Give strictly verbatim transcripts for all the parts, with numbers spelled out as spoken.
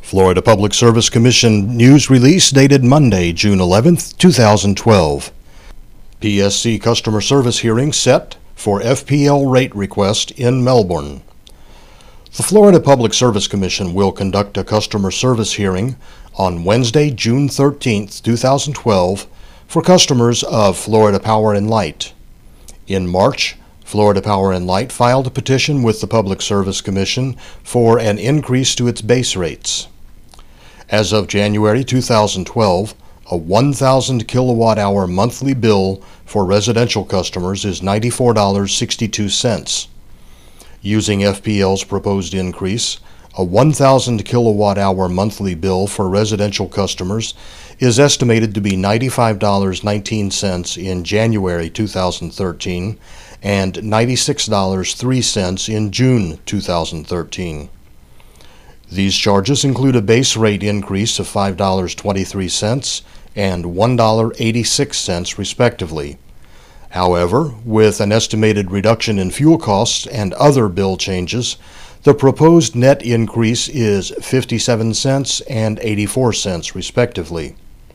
Florida Public Service Commission news release dated Monday, June eleventh, two thousand twelve. P S C customer service hearing set for F P L rate request in Melbourne. The Florida Public Service Commission will conduct a customer service hearing on Wednesday, June thirteenth, two thousand twelve, for customers of Florida Power and Light. In March, Florida Power and Light filed a petition with the Public Service Commission for an increase to its base rates. As of January two thousand twelve, a one thousand kilowatt hour monthly bill for residential customers is ninety-four dollars and sixty-two cents. Using F P L's proposed increase, a one thousand kilowatt hour monthly bill for residential customers is estimated to be ninety-five dollars and nineteen cents in January two thousand thirteen and ninety-six dollars and three cents in June two thousand thirteen. These charges include a base rate increase of five dollars and twenty-three cents and one dollar and eighty-six cents respectively. However, with an estimated reduction in fuel costs and other bill changes, the proposed net increase is fifty-seven cents and eighty-four cents respectively.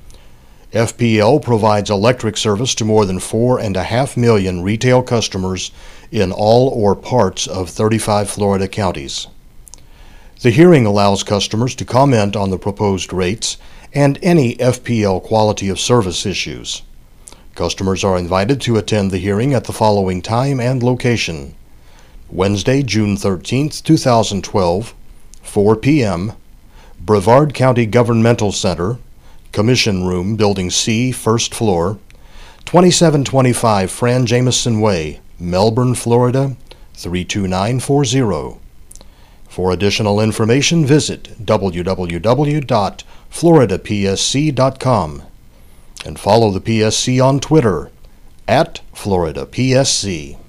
F P L provides electric service to more than four and a half million retail customers in all or parts of thirty-five Florida counties. The hearing allows customers to comment on the proposed rates and any F P L quality of service issues. Customers are invited to attend the hearing at the following time and location: Wednesday, June thirteenth, two thousand twelve, four p m, Brevard County Governmental Center, Commission Room, Building C, first floor, twenty-seven twenty-five Fran Jameson Way, Melbourne, Florida, three two nine four zero. For additional information, visit w w w dot florida p s c dot com and follow the P S C on Twitter at Florida P S C.